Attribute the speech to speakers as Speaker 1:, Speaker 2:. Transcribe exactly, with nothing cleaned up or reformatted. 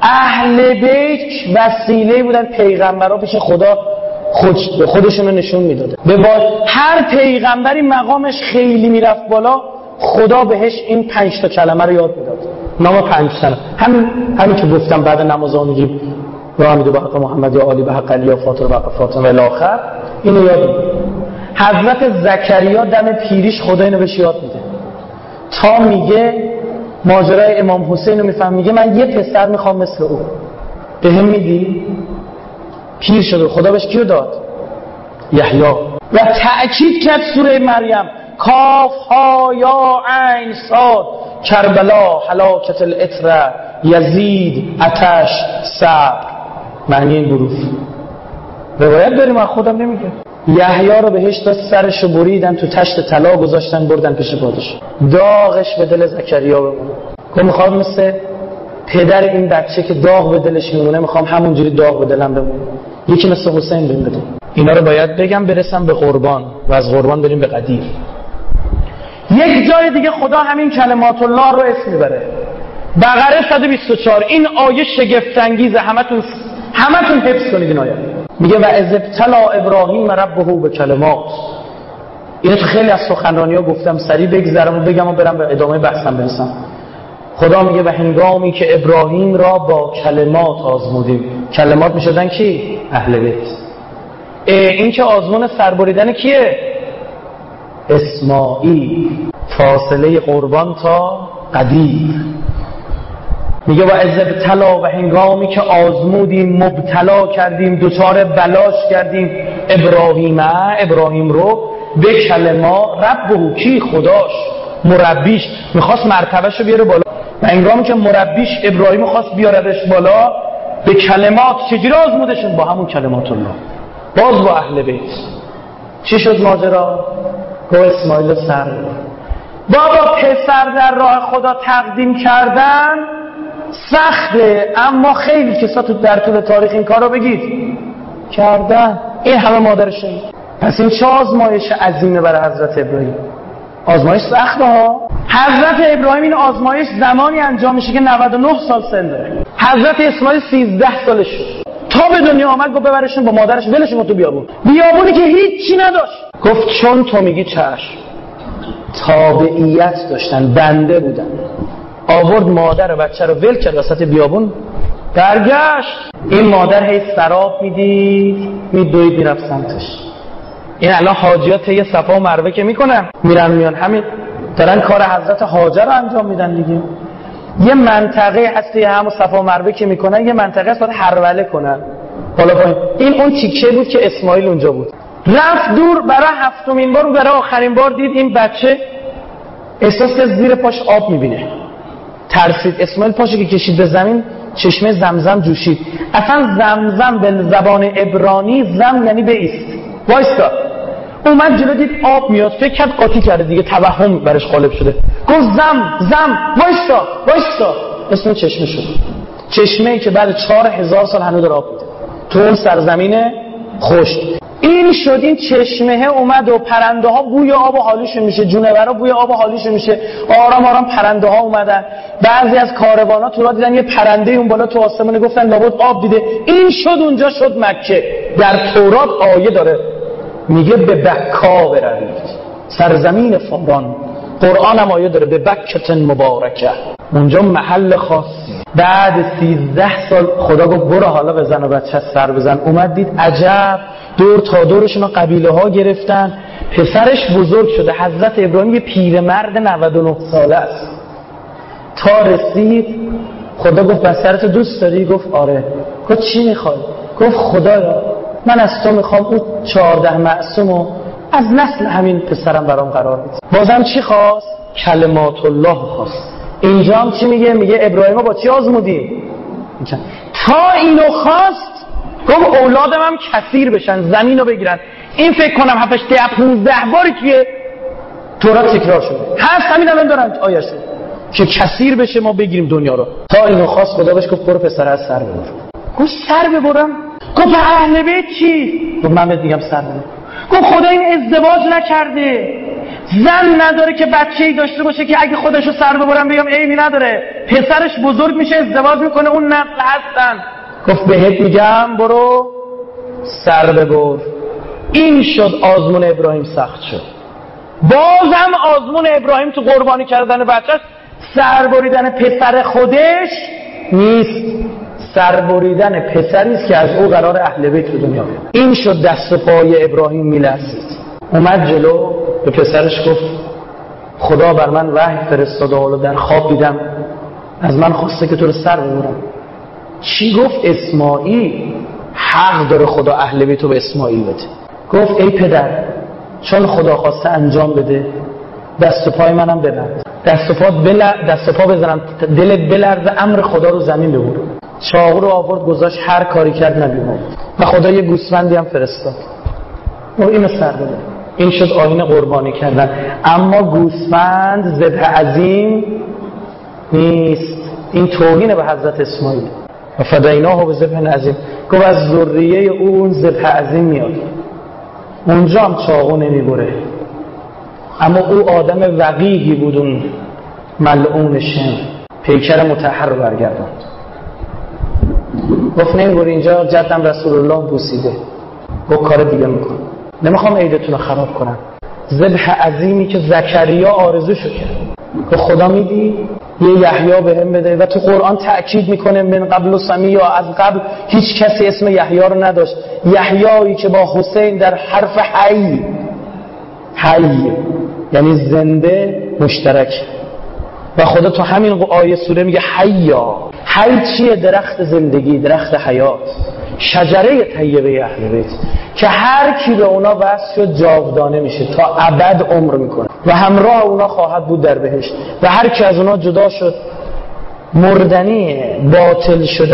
Speaker 1: اهل بیت وسیله بودن پیغمبرها پیش خدا خود خودشون رو نشون میداده. به با هر پیغمبری مقامش خیلی میرفت بالا، خدا بهش این پنج تا کلمه رو یاد میداد. نام پنج تا همین همین که گفتم بعد نماز میگیم و حمد به حق محمد یا علی به حق علی یا فاطمه و فاطمه و الاخر، اینو یاد میده. حضرت زکریا دم پیریش خدا اینو بهش یاد میده تا میگه ماجرای امام حسین رو میفهم، میگه من یه پسر میخوام مثل او، به هم میدی؟ پیر شده، خدا بهش کیو داد؟ یحیی. و تأکید کرد سوره مریم کاف ها یا عین صاد کربلا هلاکت الاتر یزید آتش صبر. معنی این حروف روایت داریم، من خودم نمیگم. یحیی رو بهش تا سرشو بریدن تو تشت طلا گذاشتن بردن پیش پادشاه. داغش به دل زکریا بمونه. که میخوام مثل پدر این بچه که داغ به دلش میمونه، میخوام همونجوری داغ به دلم بمونه. یکی مثل حسین بهم بده. اینا رو باید بگم برسم به قربان و از قربان بریم به قدیر. یک جای دیگه خدا همین کلمات الله رو اسم میبره. بقره صد و بیست و چهار. این آیه شگفت انگیزه، همتون همتون حفظ کنید این آیه. میگه و اذ ابتلی ابراهیم ربه به کلمات. اینو تو خیلی از سخنرانی‌ها گفتم، سریع بگذرم و بگم و برم به ادامه بحثم برسم. خدا میگه و هنگامی که ابراهیم را با کلمات آزمودیم. کلمات میشدن کی؟ اهل بیت. این که آزمون سربریدن کیه؟ اسماعیل. فاصله قربان تا قدیر. میگه و اذ ابتلا و هنگامی که آزمودیم، مبتلا کردیم، دوچار بلاش کردیم ابراهیم ابراهیم رو به کلمات ربه، کی؟ خداش، مربیش. میخواست مرتبهش رو بیاره بالا و هنگامی که مربیش ابراهیم خواست بیاردش بالا به کلمات. چجوری آزمودشون؟ با همون کلمات الله، باز با اهل بیت. چی شد ماجرا؟ گو اسماعیل سر بابا پسر در راه خدا تقدیم کردن سخته، اما خیلی کسا تو در طول تاریخ این کار رو بگید کردن. این همه مادرشه. پس این چه آزمایش عظیمه برای حضرت ابراهیم. آزمایش سخته ها. حضرت ابراهیم این آزمایش زمانی انجام میشه که نود و نه سال سن داره. حضرت اسماعیل سیزده سالش شد. تا به دنیا آمد گفت ببرشون با مادرش ولشون تو بیابون. بیابونی که هیچی نداشت. گفت چون تو میگی چشم. تابعیت داشتن، بنده بودن. آورد مادر و بچه رو ول کرد وسط بیابون، برگشت. این مادر هی سراب میدید، میدوید میرفت سمتش. این الان حاجیات یه صفا و مروه که میکنن میرن میان، همین دارن کار حضرت هاجر رو انجام میدن دیگه. یه منطقه هست یه همون صفا و مروه که میکنن، یه منطقه هست باید هروله کنن بالا پایین. این اون تیکه بود که اسماعیل اونجا بود. رفت دور، برای هفتمین بار و برای آخرین بار دید این بچه احساس که زیر پاش آب میبینه، ترسید. اسماعیل پاشو که کشید به زمین، چشمه زمزم جوشید. اصلا زمزم به زبان عبرانی زم یعنی بایست، وایستا. اومد جلو دید آب میاد، فکر کرد قاطی کرده دیگه، توهم برش غالب شده. گفت زم زم وایستا وایستا. اسم چشمه شد. چشمه‌ای که بعد چهار هزار سال هنوز داره آب میده تو اون سرزمین خشک. این شد این چشمه اومد و پرنده ها بوی آب و حالیشون میشه، جونورا بوی آب و حالیشون میشه. آرام آرام پرنده ها اومدن. بعضی از کاروان ها تو راه دیدن یه پرنده اون بالا تو آسمون، گفتن لابد آب دیده. این شد اونجا شد مکه. در تورات آیه داره میگه به بکا بروید، سرزمین فاران. قرآن هم آیه داره به بکت مبارکه، اونجا محل خاصی. بعد سیزده سال خدا گفت برو حالا بزن و بچه سر بزن. اومد دید عجب، دور تا دورشون قبیله ها گرفتن. پسرش بزرگ شده. حضرت ابراهیم یه پیرمرد نود و نه ساله است. تا رسید خدا گفت پسرتو دوست داری؟ گفت آره. گفت چی میخوای؟ گفت خدایا من از تو میخوام اون چهارده معصومو از نسل همین پسرم برام قرار بده. بازم چی خواست؟ کلمات الله خواست. اینجا هم چی میگه؟ میگه ابراهیم با چی آزمودیم؟ تا اینو خواست گفت اولادم هم کثیر بشن، زمینو بگیرن. این فکر کنم هفتش ده پونزده باری توی تورات تکرار شده. هست همین الان دارن آیه که کثیر بشه ما بگیریم دنیا رو. تا اینو خواست خدا بهش گفت برو پسر از سر ببر. گفت سر ببرم؟ گفت اهل بیت چی؟ گفت من بهت میگم سر ببر. گفت خدا این ازدواج نکرده، زن نداره که بچه‌ای داشته باشه که اگه خودشو سر ببرم بگم عیبی نداره، پسرش بزرگ میشه ازدواج میکنه اون نسل هستن. گفت بهت میگم برو سر ببر. این شد آزمون ابراهیم سخت شد. بازم آزمون ابراهیم تو قربانی کردن بچه‌ش سر بریدن پسر خودش نیست، سر بریدن پسری است که از او قرار اهل بیت به دنیا بیاد. این شد دست و پای ابراهیم میلرزید. اومد جلو به پسرش گفت خدا بر من وحی فرستاده، حالا در خواب دیدم از من خواسته که تو رو سر ببرم. چی گفت؟ اسماعیل حق داره خدا اهل بیتو به اسماعیل بده. گفت ای پدر چون خدا خواسته انجام بده دست و پای منم ببند، دست و پا بل... دست و پا بزنم، دلت بلرزه، امر خدا رو زمین ببر. چاقو رو آورد گذاشت، هر کاری کرد نمی‌مرد و خدا یه گوسفندی هم فرستاد و اینو سر بده. این شد آیین قربانی کردن. اما گوسفند ذبح عظیم نیست، این توهین به حضرت اسماعیل. و فدیناه بذبح عظیم. گفت از ذریه اون ذبح عظیم میاد، اونجا هم چاقو نمیبره. اما او آدم وقیحی بود، اون ملعون شم پیکر مطهر رو برگرداند. گفت نمیبره، اینجا جدم رسول الله بوسیده. گفت کار دیگه میکنم، نمیخوام عیدتون رو خراب کنم. ذبح عظیمی که زکریا آرزوشو کرد. که خدا میدی یه یحیی بهم بده. و تو قرآن تأکید میکنه من قبل و سمیع، از قبل هیچ کسی اسم یحیی رو نداشت. یحیایی که با حسین در حرف حی، حی یعنی زنده مشترک. و خدا تو همین آیه سوره میگه حیا. حی چیه؟ درخت زندگی، درخت حیات، شجره طیبه اهل بیت که هر کی به اونا وصل شد جاودانه میشه، تا ابد عمر میکنه و همراه اونا خواهد بود در بهشت. و هر کی از اونا جدا شد مردنیه، باطل شده.